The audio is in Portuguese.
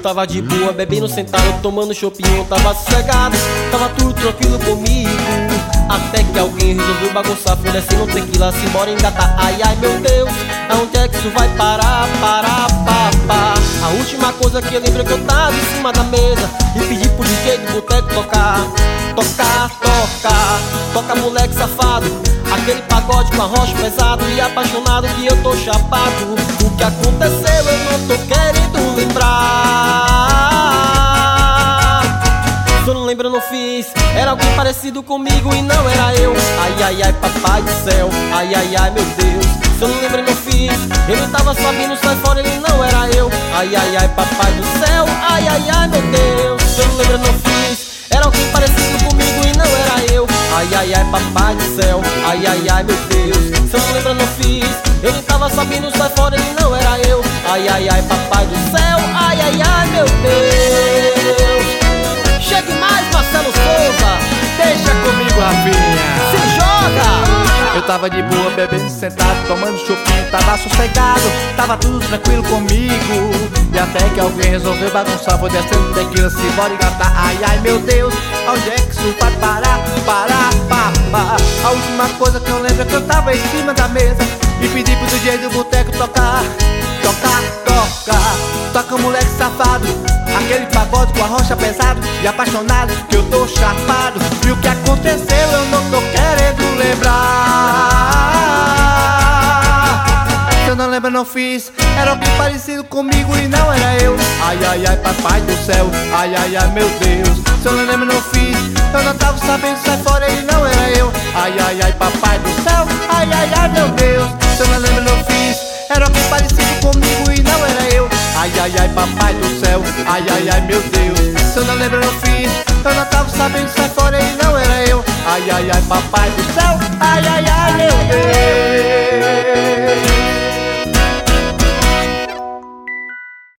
tava de boa, bebendo sentado, tomando chopinho, tava sossegado, tava tudo tranquilo comigo. Até que alguém resolveu bagunçar, foi descendo tequila, se embora engatar. Ai, ai, meu Deus, aonde é que isso vai parar? Parar, papá. A última coisa que eu lembro é que eu tava em cima da mesa e pedi pro DJ do boteco tocar. Tocar, tocar, toca moleque safado, aquele pagode com arroz pesado e apaixonado que eu tô chapado. O que aconteceu eu não tô querendo lembrar. Se eu não lembro eu não fiz, era alguém parecido comigo e não era eu. Ai, ai, ai, papai do céu, ai, ai, ai, meu Deus. Se eu não lembro eu não fiz, ele tava subindo, sai fora, ele não era eu. Ai, ai, ai, papai do céu, ai, ai, ai, meu Deus. Se eu não lembro eu não fiz, era alguém parecido comigo e não era eu. Ai, ai, ai, papai do céu, ai, ai, ai, meu Deus. Se eu não lembro eu não fiz, ele tava subindo, sai fora, ele não era eu. Ai, ai, ai, papai do céu, ai, ai, ai, meu Deus. Chegue mais, Marcelo Souza. Deixa comigo, Rafinha. Se joga. Eu tava de boa, bebendo sentado, tomando chopinho, tava sossegado, tava tudo tranquilo comigo. E até que alguém resolveu bagunçar, foi descendo tequila, se bora engatar. Ai, ai, meu Deus, aonde é que isso vai parar? Parar, papá. A última coisa que eu lembro é que eu tava em cima da mesa e pedi pro DJ do boteco tocar. Tocar, tocar, toca moleque safado, aquele pagode com a rocha pesado e apaixonado que eu tô chapado. E o que aconteceu eu não tô querendo lembrar. Se eu não lembro eu não fiz, era alguém parecido comigo e não era eu. Ai, ai, ai, papai do céu, ai, ai, ai, meu Deus. Se eu não lembro eu não fiz, eu não tava sabendo, sai fora, ele não era eu. Ai, ai, ai, papai do céu, ai, ai, ai, meu Deus. Se eu não lembro eu não fiz, era alguém parecido comigo e não era eu. Ai, ai, ai, papai do céu, ai, ai, ai, meu Deus. Se eu não lembro eu não fiz, eu não tava sabendo, sai fora, ele não era eu. Ai, ai, ai, papai do céu, ai, ai, ai.